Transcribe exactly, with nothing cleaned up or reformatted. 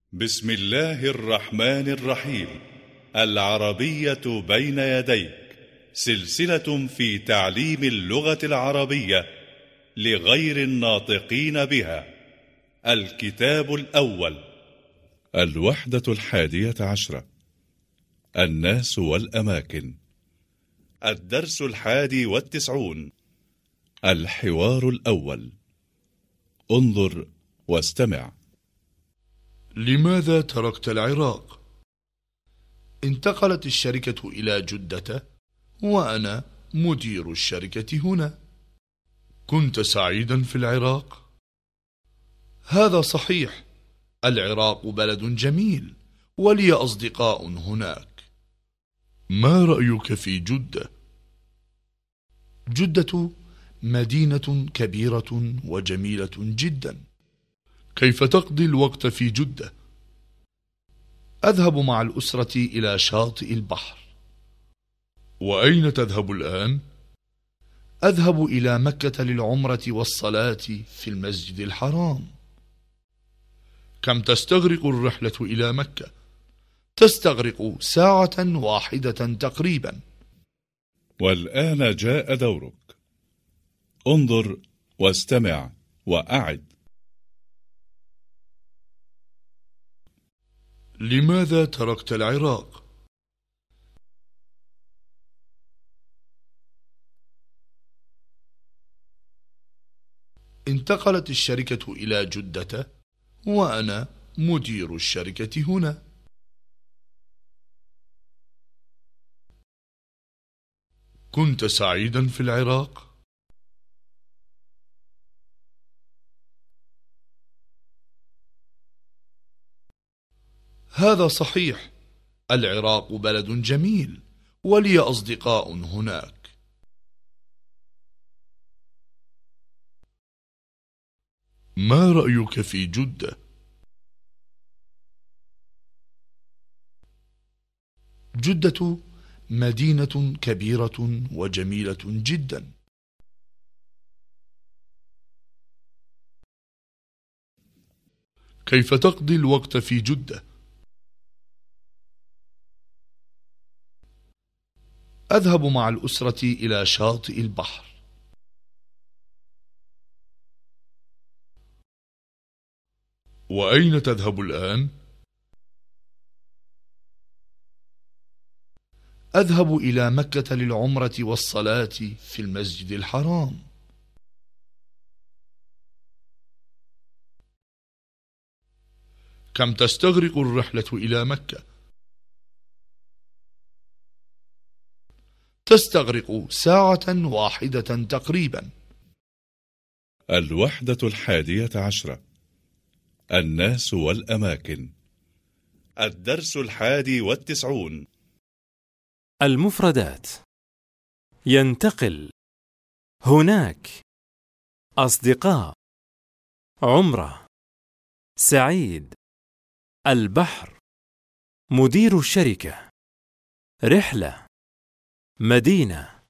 بسم الله الرحمن الرحيم. العربية بين يديك، سلسلة في تعليم اللغة العربية لغير الناطقين بها. الكتاب الأول، الوحدة الحادية عشرة، الناس والأماكن. الدرس الحادي والتسعون. الحوار الأول. انظر واستمع. لماذا تركت العراق؟ انتقلت الشركة إلى جدة وأنا مدير الشركة هنا. كنت سعيدا في العراق؟ هذا صحيح، العراق بلد جميل ولي أصدقاء هناك. ما رأيك في جدة؟ جدة مدينة كبيرة وجميلة جدا. كيف تقضي الوقت في جدة؟ أذهب مع الأسرة إلى شاطئ البحر. وأين تذهب الآن؟ أذهب إلى مكة للعمرة والصلاة في المسجد الحرام. كم تستغرق الرحلة إلى مكة؟ تستغرق ساعة واحدة تقريبا. والآن جاء دورك. انظر واستمع وأعد. لماذا تركت العراق؟ انتقلت الشركة إلى جدة وأنا مدير الشركة هنا. كنت سعيدا في العراق؟ هذا صحيح، العراق بلد جميل ولي أصدقاء هناك. ما رأيك في جدة؟ جدة مدينة كبيرة وجميلة جدا. كيف تقضي الوقت في جدة؟ أذهب مع الأسرة إلى شاطئ البحر. وأين تذهب الآن؟ أذهب إلى مكة للعمرة والصلاة في المسجد الحرام. كم تستغرق الرحلة إلى مكة؟ تستغرق ساعة واحدة تقريبا. الوحدة الحادية عشرة، الناس والأماكن. الدرس الحادي والتسعون. المفردات: ينتقل، هناك، أصدقاء، عمرة، سعيد، البحر، مدير الشركة، رحلة، مدينة.